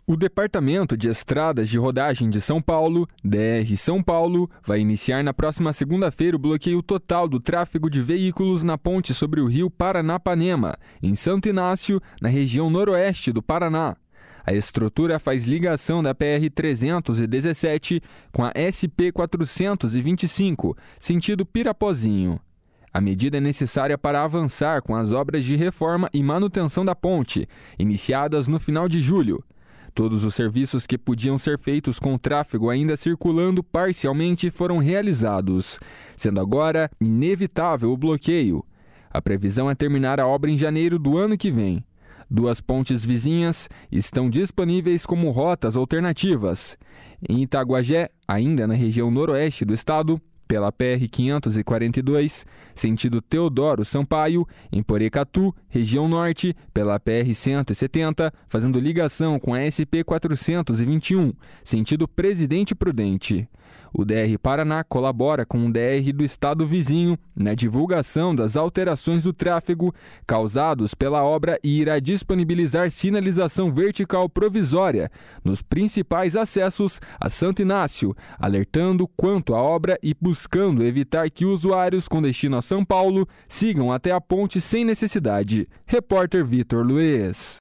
O Departamento de Estradas de Rodagem de São Paulo, DR São Paulo, vai iniciar na próxima segunda-feira o bloqueio total do tráfego de veículos na ponte sobre o rio Paranapanema, em Santo Inácio, na região noroeste do Paraná. A estrutura faz ligação da PR-317 com a SP-425, sentido Pirapozinho. A medida é necessária para avançar com as obras de reforma e manutenção da ponte, iniciadas no final de julho. Todos os serviços que podiam ser feitos com o tráfego ainda circulando parcialmente foram realizados, sendo agora inevitável o bloqueio. A previsão é terminar a obra em janeiro do ano que vem. 2 pontes vizinhas estão disponíveis como rotas alternativas. Em Itaguajé, ainda na região noroeste do estado, pela PR-542, sentido Teodoro Sampaio, em Porecatu, região norte, pela PR-170, fazendo ligação com a SP-421, sentido Presidente Prudente. O DR Paraná colabora com o DR do estado vizinho na divulgação das alterações do tráfego causados pela obra e irá disponibilizar sinalização vertical provisória nos principais acessos a Santo Inácio, alertando quanto à obra e buscando evitar que usuários com destino a São Paulo sigam até a ponte sem necessidade. Repórter Vitor Luiz.